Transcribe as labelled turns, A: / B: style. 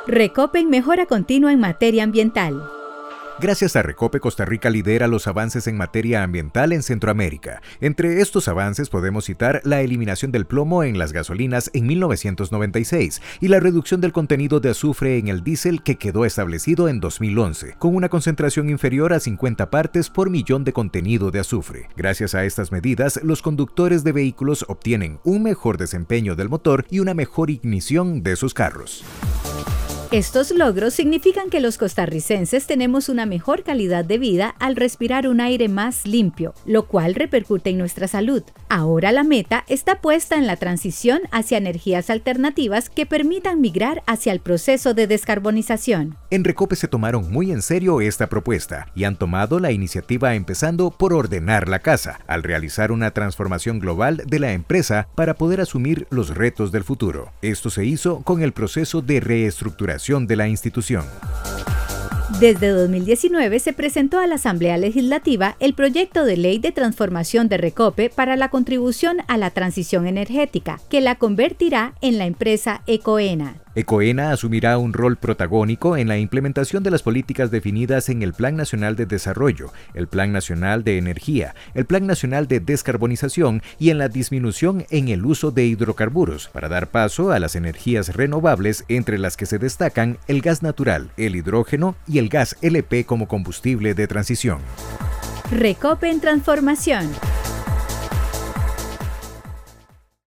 A: Recope mejora continua en materia ambiental.
B: Gracias a Recope, Costa Rica lidera los avances en materia ambiental en Centroamérica. Entre estos avances podemos citar la eliminación del plomo en las gasolinas en 1996 y la reducción del contenido de azufre en el diésel que quedó establecido en 2011, con una concentración inferior a 50 partes por millón de contenido de azufre. Gracias a estas medidas, los conductores de vehículos obtienen un mejor desempeño del motor y una mejor ignición de sus carros.
A: Estos logros significan que los costarricenses tenemos una mejor calidad de vida al respirar un aire más limpio, lo cual repercute en nuestra salud. Ahora la meta está puesta en la transición hacia energías alternativas que permitan migrar hacia el proceso de descarbonización.
B: En Recope se tomaron muy en serio esta propuesta y han tomado la iniciativa empezando por ordenar la casa, al realizar una transformación global de la empresa para poder asumir los retos del futuro. Esto se hizo con el proceso de reestructuración de la institución.
A: Desde 2019 se presentó a la Asamblea Legislativa el proyecto de ley de transformación de Recope para la contribución a la transición energética, que la convertirá en la empresa Ecoena.
B: Ecoena asumirá un rol protagónico en la implementación de las políticas definidas en el Plan Nacional de Desarrollo, el Plan Nacional de Energía, el Plan Nacional de Descarbonización y en la disminución en el uso de hidrocarburos, para dar paso a las energías renovables, entre las que se destacan el gas natural, el hidrógeno y el gas LP como combustible de transición.
A: Recope en transformación.